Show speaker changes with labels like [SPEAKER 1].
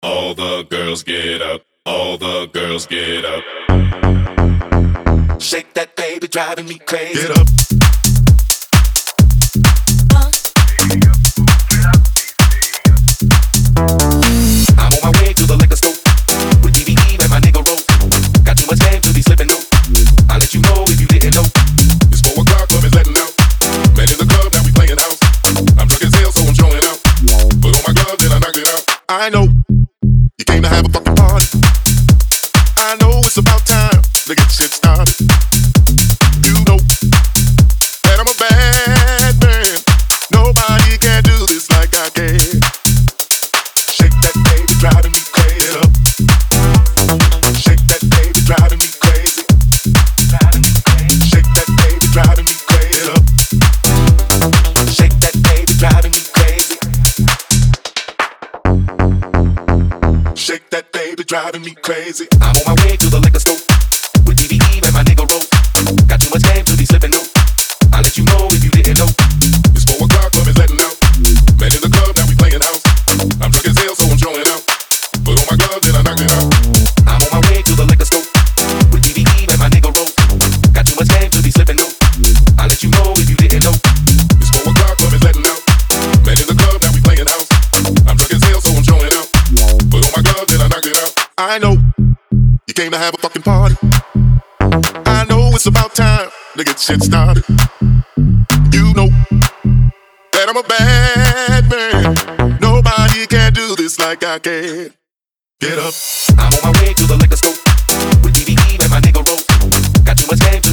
[SPEAKER 1] All the girls get up. All the girls get up.
[SPEAKER 2] Shake that baby, driving me crazy.
[SPEAKER 1] Get up.
[SPEAKER 2] I'm on my way to the liquor store with DVD and my nigga roll. Got too much game to be slipping no. I'll let you know if you didn't know.
[SPEAKER 1] It's 4 o'clock, club is letting out. Man in the club, now we playing house. I'm drunk as hell, so I'm showing out. Put on my glove, then I knock it out. I know you came to have a fucking party. I know it's about time to get shit started. You know that I'm a bad man. Nobody can do this like I can. Shake that baby, driving me crazy. Get up. Shake that baby, driving me crazy. Shake that baby, driving me crazy. Get up.
[SPEAKER 2] Shake that baby, driving me crazy.
[SPEAKER 1] Shake that baby, driving me crazy.
[SPEAKER 2] I'm on my way to the liquor store with DVD and my nigga roll. Got too much game to be slipping no. I'll let you know if you didn't know.
[SPEAKER 1] It's 4 o'clock, club is letting out. Man in the club, now we playing house. I'm drunk as hell, so I'm showing out. Put on my glove, then I knock it out.
[SPEAKER 2] I'm on my way to the liquor store with DVD and my nigga roll. Got too much game to be slipping no. I'll let you know if you didn't know.
[SPEAKER 1] It's 4 o'clock, club is letting out. Man in the club, now we playing house. I'm drunk as hell, so I'm showing out. Put on my glove, then I knock it out. I know you came to have a fucking party. I know it's about time to get shit started. You know that I'm a bad man. Nobody can do this like I can. Get up.
[SPEAKER 2] I'm on my way to the liquor store with DVD and my nigga roll. Got too much game to